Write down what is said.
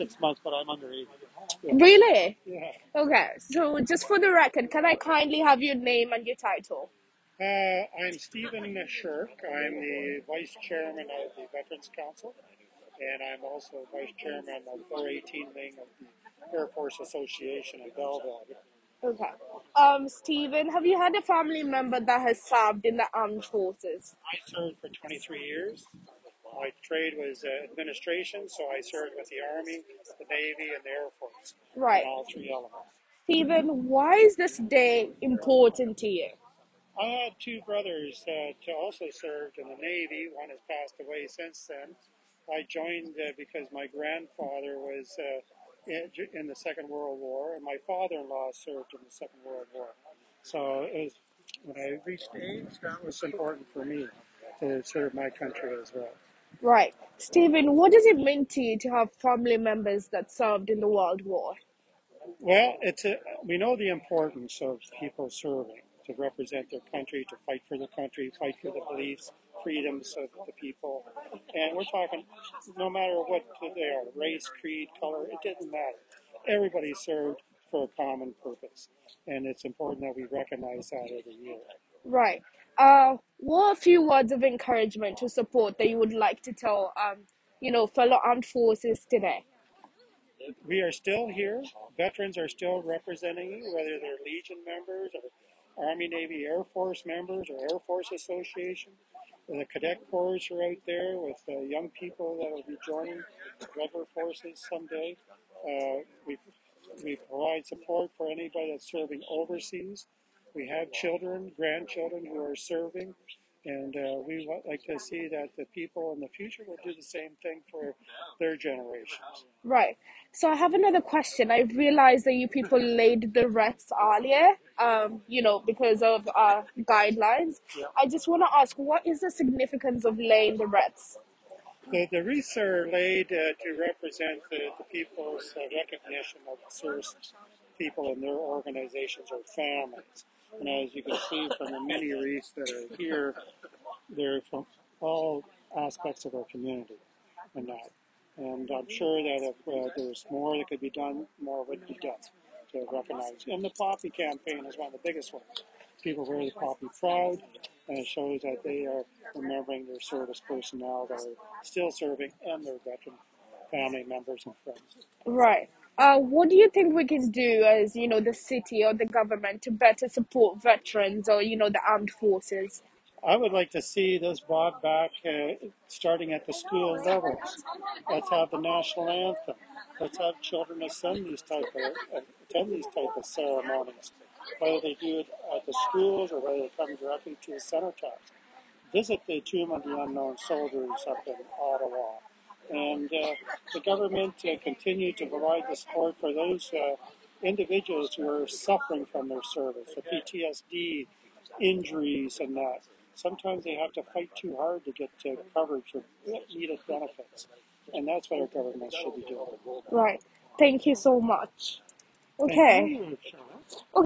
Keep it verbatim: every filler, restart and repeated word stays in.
six months, but I'm underage. Yeah. Really? Yeah. Okay, so just for the record, can I kindly have your name and your title? Uh, I'm Stephen Shirk. I'm the Vice Chairman of the Veterans Council, and I'm also Vice Chairman of four eighteen Wing of the Air Force Association in Belleville. Okay. Um, Stephen, have you had a family member that has served in the armed forces? I served for twenty-three years. My trade was uh, administration, so I served with the Army, the Navy, and the Air Force in Right. all three elements. Stephen, why is this day important to you? I had two brothers that also served in the Navy. One has passed away since then. I joined uh, because my grandfather was uh, in, in the Second World War, and my father-in-law served in the Second World War. So it was, when I reached age, that was important for me to serve my country as well. Right. Stephen, what does it mean to you to have family members that served in the World War? Well, it's a, we know the importance of people serving to represent their country, to fight for the country, fight for the beliefs, freedoms of the people. And we're talking no matter what they are, race, creed, color, it didn't matter. Everybody served for a common purpose. And it's important that we recognize that every year. Right. Uh, what are a few words of encouragement to support that you would like to tell, um, you know, fellow armed forces today? We are still here. Veterans are still representing you, whether they're Legion members or Army, Navy, Air Force members or Air Force Association. The cadet corps are out there with uh, young people that will be joining regular forces someday. Uh, we, we provide support for anybody that's serving overseas. We have children, grandchildren who are serving, and uh, we would like to see that the people in the future will do the same thing for their generations. Right. So I have another question. I realized that you people laid the wreaths earlier, um, you know, because of uh, guidelines. Yeah. I just want to ask, what is the significance of laying the wreaths? The, the wreaths are laid uh, to represent the, the people's uh, recognition of the service people in their organizations or families. And as you can see from the many wreaths that are here, they're from all aspects of our community and that. And I'm sure that if uh, there's more that could be done, more would be done to recognize. And the Poppy campaign is one of the biggest ones. People wear the Poppy proud, and it shows that they are remembering their service personnel that are still serving and their veteran family members and friends. Right. Uh, what do you think we can do as, you know, the city or the government to better support veterans or, you know, the armed forces? I would like to see this brought back uh, starting at the school levels. Let's have the national anthem. Let's have children attend these type of uh, attend these type of ceremonies, whether they do it at the schools or whether they come directly to the cenotaphs. Visit the Tomb of the Unknown Soldiers up in Ottawa, and uh, the government uh, continue to provide the support for those uh, individuals who are suffering from their service, the P T S D, injuries, and that. Sometimes they have to fight too hard to get uh, coverage or needed benefits, and that's what our government should be doing. Right. Thank you so much. Thank Okay. you, Sean.